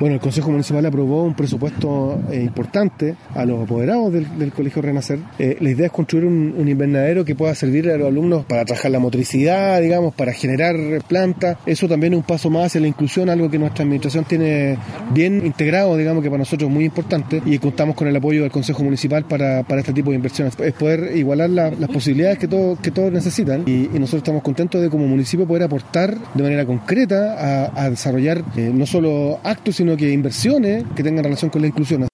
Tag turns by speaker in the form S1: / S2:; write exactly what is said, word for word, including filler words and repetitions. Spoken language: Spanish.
S1: Bueno, el Consejo Municipal aprobó un presupuesto eh, importante a los apoderados del, del Colegio Renacer. Eh, la idea es construir un, un invernadero que pueda servir a los alumnos para trabajar la motricidad, digamos, para generar plantas. Eso también es un paso más hacia la inclusión, algo que nuestra administración tiene bien integrado, digamos, que para nosotros es muy importante, y contamos con el apoyo del Consejo Municipal para, para este tipo de inversiones. Es poder igualar la, las posibilidades que, todo, que todos necesitan, y, y nosotros estamos contentos de como municipio poder aportar de manera concreta a, a desarrollar eh, no solo actos, sino que inversiones que tengan relación con la inclusión.